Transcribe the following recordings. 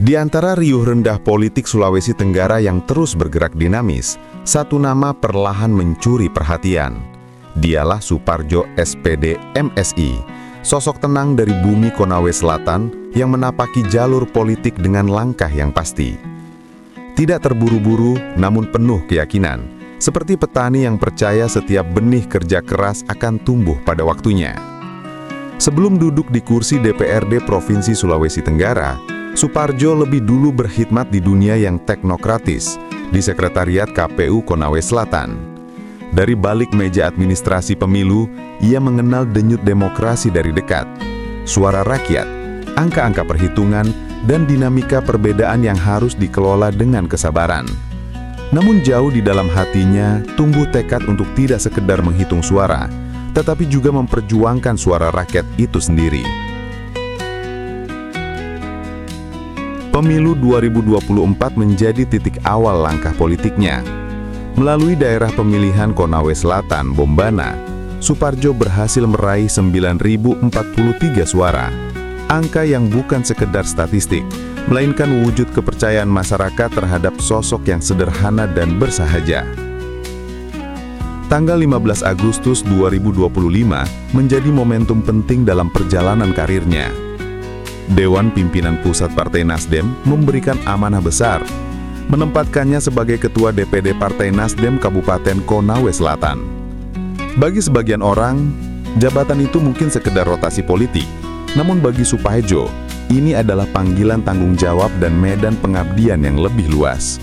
Di antara riuh rendah politik Sulawesi Tenggara yang terus bergerak dinamis, satu nama perlahan mencuri perhatian. Dialah Suparjo SPD MSI, sosok tenang dari bumi Konawe Selatan yang menapaki jalur politik dengan langkah yang pasti. Tidak terburu-buru, namun penuh keyakinan, seperti petani yang percaya setiap benih kerja keras akan tumbuh pada waktunya. Sebelum duduk di kursi DPRD Provinsi Sulawesi Tenggara, Suparjo lebih dulu berkhidmat di dunia yang teknokratis, di Sekretariat KPU Konawe Selatan. Dari balik meja administrasi pemilu, ia mengenal denyut demokrasi dari dekat, suara rakyat, angka-angka perhitungan, dan dinamika perbedaan yang harus dikelola dengan kesabaran. Namun jauh di dalam hatinya, tumbuh tekad untuk tidak sekedar menghitung suara, tetapi juga memperjuangkan suara rakyat itu sendiri. Pemilu 2024 menjadi titik awal langkah politiknya. Melalui daerah pemilihan Konawe Selatan, Bombana, Suparjo berhasil meraih 9.043 suara. Angka yang bukan sekedar statistik, melainkan wujud kepercayaan masyarakat terhadap sosok yang sederhana dan bersahaja. Tanggal 15 Agustus 2025 menjadi momentum penting dalam perjalanan karirnya. Dewan Pimpinan Pusat Partai Nasdem memberikan amanah besar, menempatkannya sebagai Ketua DPD Partai Nasdem Kabupaten Konawe Selatan. Bagi sebagian orang, jabatan itu mungkin sekedar rotasi politik, namun bagi Suparjo, ini adalah panggilan tanggung jawab dan medan pengabdian yang lebih luas.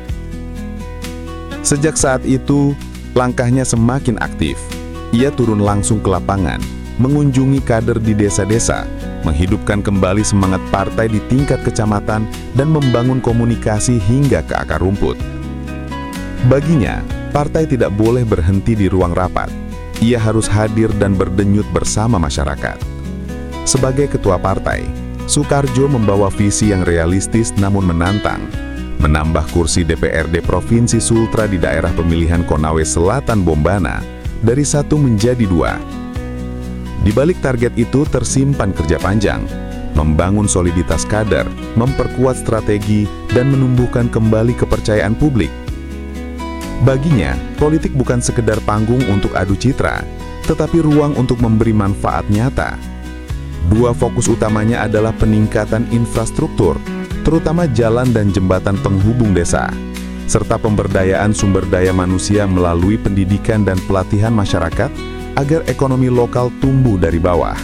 Sejak saat itu, langkahnya semakin aktif. Ia turun langsung ke lapangan, mengunjungi kader di desa-desa, menghidupkan kembali semangat partai di tingkat kecamatan, dan membangun komunikasi hingga ke akar rumput. Baginya, partai tidak boleh berhenti di ruang rapat. Ia harus hadir dan berdenyut bersama masyarakat. Sebagai ketua partai, Suparjo membawa visi yang realistis namun menantang, menambah kursi DPRD Provinsi Sultra di daerah pemilihan Konawe Selatan Bombana dari 1 menjadi 2. Di balik target itu tersimpan kerja panjang, membangun soliditas kader, memperkuat strategi, dan menumbuhkan kembali kepercayaan publik. Baginya, politik bukan sekedar panggung untuk adu citra, tetapi ruang untuk memberi manfaat nyata. Dua fokus utamanya adalah peningkatan infrastruktur, terutama jalan dan jembatan penghubung desa, serta pemberdayaan sumber daya manusia melalui pendidikan dan pelatihan masyarakat agar ekonomi lokal tumbuh dari bawah.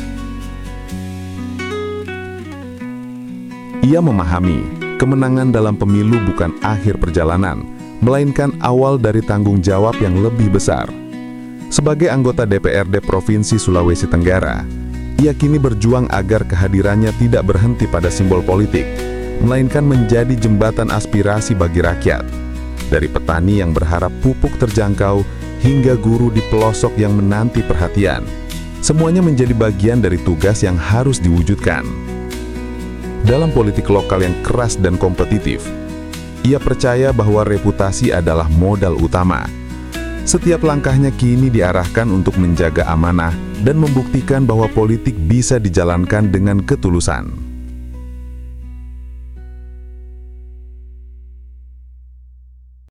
Ia memahami, kemenangan dalam pemilu bukan akhir perjalanan, melainkan awal dari tanggung jawab yang lebih besar. Sebagai anggota DPRD Provinsi Sulawesi Tenggara, ia kini berjuang agar kehadirannya tidak berhenti pada simbol politik, melainkan menjadi jembatan aspirasi bagi rakyat. Dari petani yang berharap pupuk terjangkau, hingga guru di pelosok yang menanti perhatian. Semuanya menjadi bagian dari tugas yang harus diwujudkan. Dalam politik lokal yang keras dan kompetitif, ia percaya bahwa reputasi adalah modal utama. Setiap langkahnya kini diarahkan untuk menjaga amanah dan membuktikan bahwa politik bisa dijalankan dengan ketulusan.